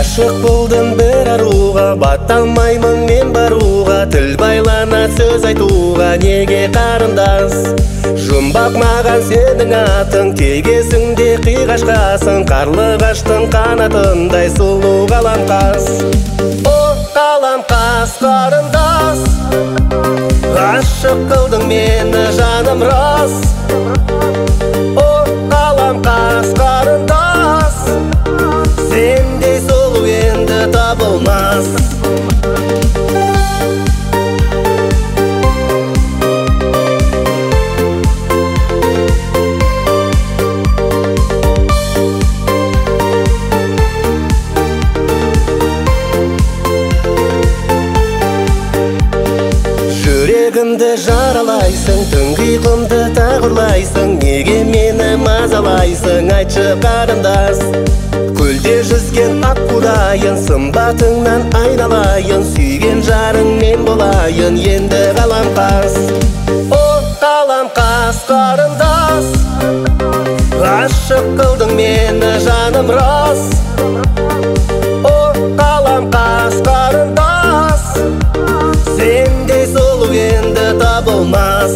Ғашық болдым бір аруға, бата алмаймын мен баруға, тіл байлана сөз айтуға, неге қарындас? Жұмбақ маған сенің атың, тегесіңде қиғашқасың, қарлығаштың қанатындай сұлу қаламқас. О, қаламқас қарындас, ғашық қылдың мені жаным рас. О, қаламқас қарындас, сендей сұлу енді табылмас. Жүрегімді жаралайсың, тұңғиығымды тағырлайсың, неге мені мазалайсың, айтшы қарындас. Көлде жүзген аққудайын, сымбатыңнан айналайын, сүйген жарың мен болайын, енді қаламқас. О, қаламқас қарындас, ғашық қылдың мені жаным рас. О, қаламқас қарындас, сендей сұлу енді табылмас.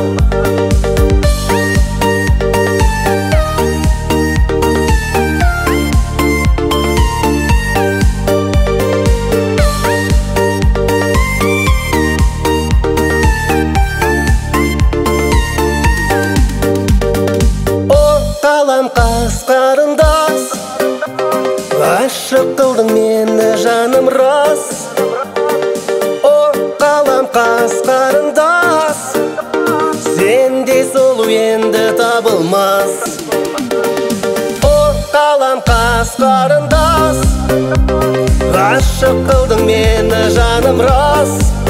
Қаламқас қарындас, ғашық қылдың мені жаным рас. О, қаламқас қарындас, сендей сұлу енді табылмас. О, қаламқас қарындас, ғашық қылдың мені жаным рас.